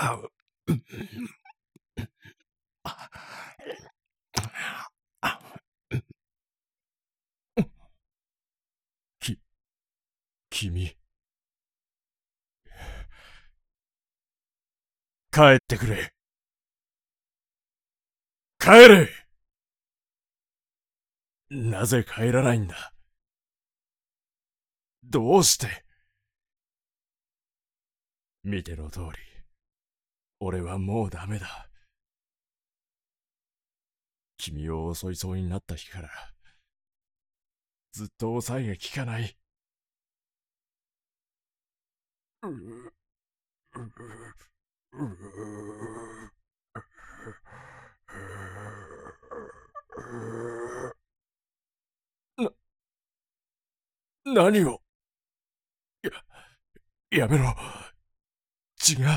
君、帰ってくれ。帰れ。なぜ帰らないんだ。どうして。見ての通り、俺はもうダメだ。君を襲いそうになった日から、ずっと抑えが効かない。何を。やめろ。違う。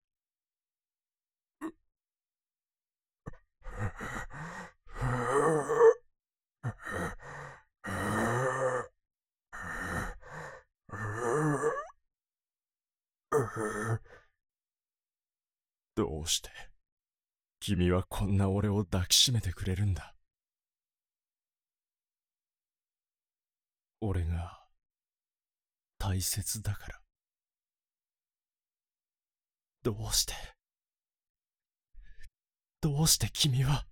どうして君はこんな俺を抱きしめてくれるんだ。俺が大切だから。どうして君は。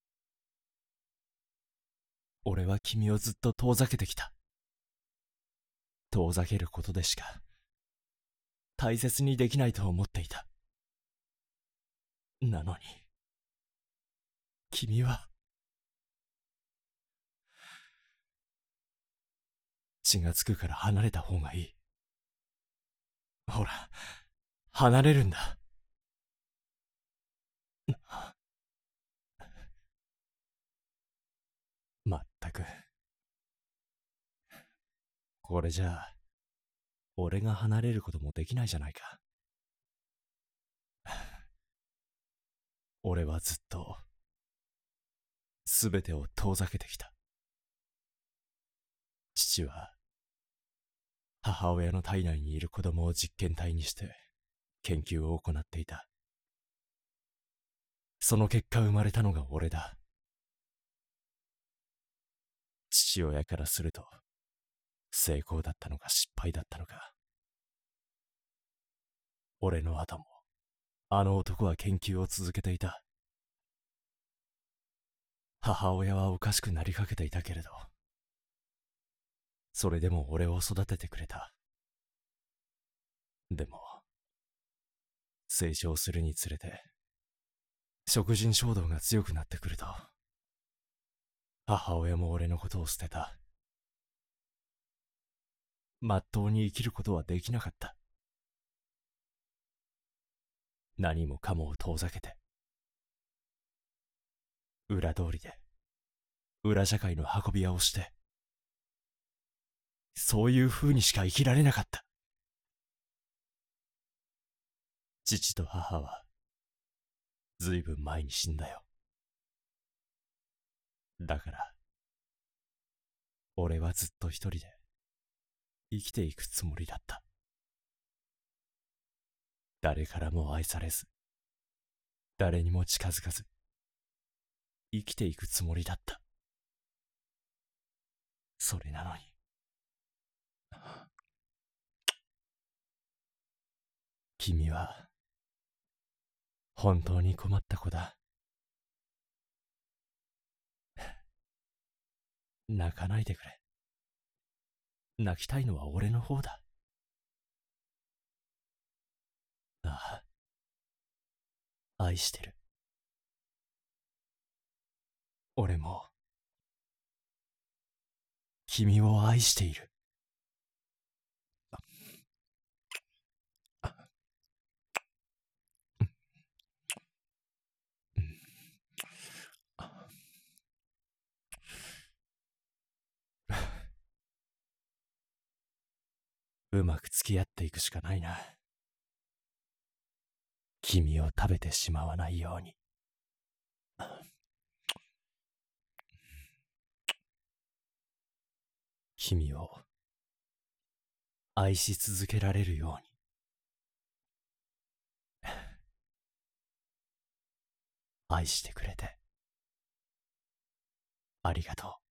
俺は君をずっと遠ざけてきた。遠ざけることでしか大切にできないと思っていた。なのに君は。血がつくから離れた方がいい。ほら、離れるんだ。まったく。これじゃあ、俺が離れることもできないじゃないか。俺はずっと、すべてを遠ざけてきた。父は、母親の体内にいる子供を実験体にして、研究を行っていた。その結果生まれたのが俺だ。父親からすると、成功だったのか失敗だったのか。俺の後も、あの男は研究を続けていた。母親はおかしくなりかけていたけれど、それでも俺を育ててくれた。でも、成長するにつれて、食人衝動が強くなってくると、母親も俺のことを捨てた。まっとうに生きることはできなかった。何もかもを遠ざけて、裏通りで、裏社会の運び屋をして、そういう風にしか生きられなかった。父と母は、ずいぶん前に死んだよ。だから、俺はずっと一人で、生きていくつもりだった。誰からも愛されず、誰にも近づかず、生きていくつもりだった。それなのに。君は、本当に困った子だ。泣かないでくれ。泣きたいのは俺の方だ。ああ、愛してる。俺も、君を愛している。うまく付き合っていくしかないな。君を食べてしまわないように。君を愛し続けられるように。 愛してくれてありがとう。